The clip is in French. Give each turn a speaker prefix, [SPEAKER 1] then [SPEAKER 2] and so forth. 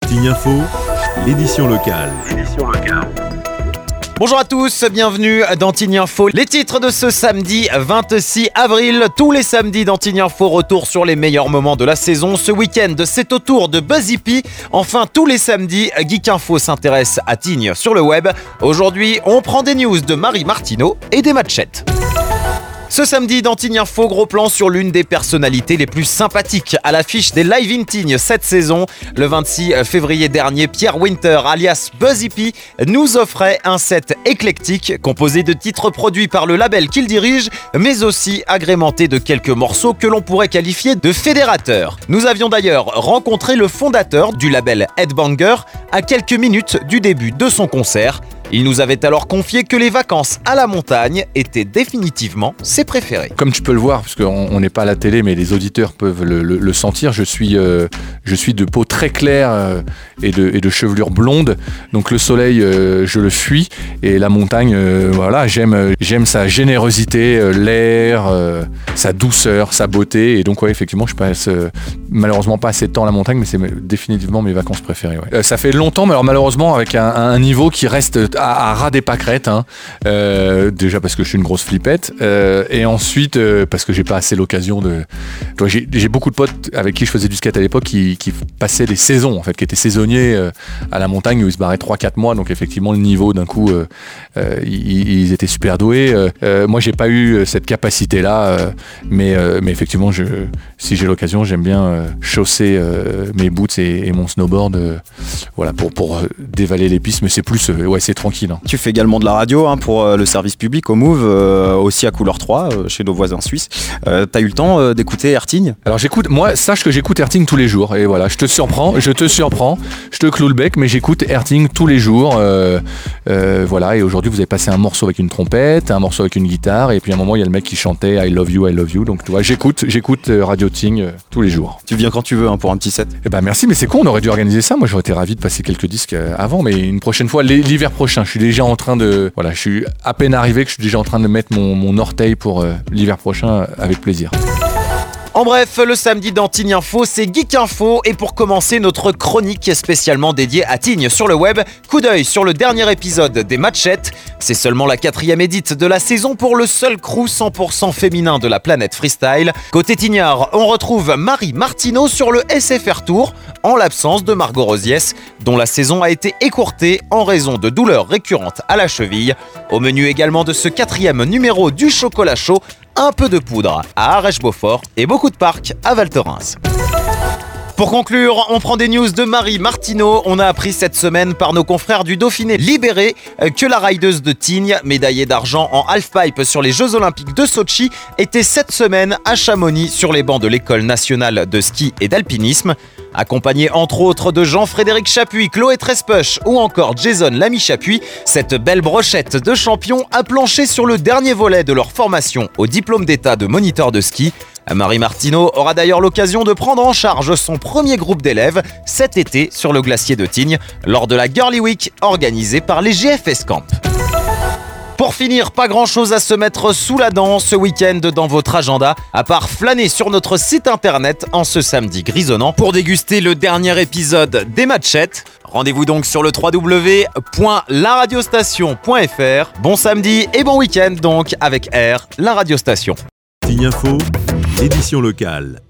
[SPEAKER 1] Tignes Info, l'édition locale.
[SPEAKER 2] Bonjour à tous, bienvenue dans Tignes Info. Les titres de ce samedi 26 avril. Tous les samedis dans Tignes Info, retour sur les meilleurs moments de la saison. Ce week-end, c'est au tour de Buzz Hippie. Enfin, tous les samedis, Geek Info s'intéresse à Tignes sur le web. Aujourd'hui, on prend des news de Marie Martineau et des matchettes. Ce samedi, dans Tignes Info, gros plan sur l'une des personnalités les plus sympathiques à l'affiche des Live in Tignes cette saison. Le 26 février dernier, Pierre Winter, alias Buzz Hippie, nous offrait un set éclectique composé de titres produits par le label qu'il dirige, mais aussi agrémenté de quelques morceaux que l'on pourrait qualifier de fédérateurs. Nous avions d'ailleurs rencontré le fondateur du label Headbanger à quelques minutes du début de son concert. Il nous avait alors confié que les vacances à la montagne étaient définitivement ses préférées.
[SPEAKER 3] Comme tu peux le voir, parce qu'on n'est pas à la télé, mais les auditeurs peuvent le sentir, je suis de peau très claire et de chevelure blonde. Donc le soleil, je le fuis. Et la montagne, voilà, j'aime sa générosité, l'air, sa douceur, sa beauté. Et donc, ouais, effectivement, je passe malheureusement pas assez de temps à la montagne, mais c'est définitivement mes vacances préférées. Ouais. Ça fait longtemps, mais alors malheureusement avec un niveau qui reste à ras des pâquerettes, hein. Déjà parce que je suis une grosse flippette, et ensuite parce que j'ai pas assez l'occasion de... J'ai beaucoup de potes avec qui je faisais du skate à l'époque qui passaient des saisons, en fait, qui étaient saisonniers à la montagne où ils se barraient 3-4 mois, donc effectivement le niveau d'un coup, ils étaient super doués. Moi j'ai pas eu cette capacité-là, mais effectivement si j'ai l'occasion, j'aime bien chausser mes boots et mon snowboard, voilà, pour dévaler les pistes, mais c'est plus, ouais, c'est tranquille. Hein.
[SPEAKER 4] Tu fais également de la radio pour le service public au Move, aussi à Couleur 3, chez nos voisins suisses. T'as eu le temps d'écouter Airting ?
[SPEAKER 3] Alors sache que j'écoute Airting tous les jours, et voilà, je te surprends, je te cloue le bec, mais j'écoute Airting tous les jours, voilà, et aujourd'hui vous avez passé un morceau avec une trompette, un morceau avec une guitare, et puis à un moment il y a le mec qui chantait I love you, donc tu vois, j'écoute Radio Ting tous les jours.
[SPEAKER 4] Tu viens quand tu veux, hein, pour un petit set.
[SPEAKER 3] Eh ben merci, mais c'est con, on aurait dû organiser ça, moi j'aurais été ravi de passer quelques disques avant, mais une prochaine fois, l'hiver prochain, je suis déjà en train de... Voilà, je suis à peine arrivé que je suis déjà en train de mettre mon orteil pour l'hiver prochain, avec plaisir.
[SPEAKER 2] En bref, le samedi dans Tignes Info, c'est Geek Info. Et pour commencer, notre chronique spécialement dédiée à Tignes sur le web. Coup d'œil sur le dernier épisode des matchettes. C'est seulement la 4e édite de la saison pour le seul crew 100% féminin de la planète freestyle. Côté Tignard, on retrouve Marie Martineau sur le SFR Tour, en l'absence de Margot Rosiès, dont la saison a été écourtée en raison de douleurs récurrentes à la cheville. Au menu également de ce 4e numéro du chocolat chaud, un peu de poudre à Arèche-Beaufort et beaucoup de parcs à Val Thorens. Pour conclure, on prend des news de Marie Martineau. On a appris cette semaine par nos confrères du Dauphiné Libéré que la rideuse de Tignes, médaillée d'argent en halfpipe sur les Jeux Olympiques de Sotchi, était cette semaine à Chamonix sur les bancs de l'École nationale de ski et d'alpinisme. Accompagnée entre autres de Jean-Frédéric Chapuis, Chloé Trespuch ou encore Jason Lamy-Chapuis, cette belle brochette de champions a planché sur le dernier volet de leur formation au diplôme d'état de moniteur de ski. Marie Martineau aura d'ailleurs l'occasion de prendre en charge son premier groupe d'élèves cet été sur le glacier de Tignes lors de la Girly Week organisée par les GFS Camp. Pour finir, pas grand chose à se mettre sous la dent ce week-end dans votre agenda, à part flâner sur notre site internet en ce samedi grisonnant pour déguster le dernier épisode des matchettes. Rendez-vous donc sur le www.laradiostation.fr. Bon samedi et bon week-end donc avec R, la radiostation.
[SPEAKER 1] Tignes Info, l'édition locale.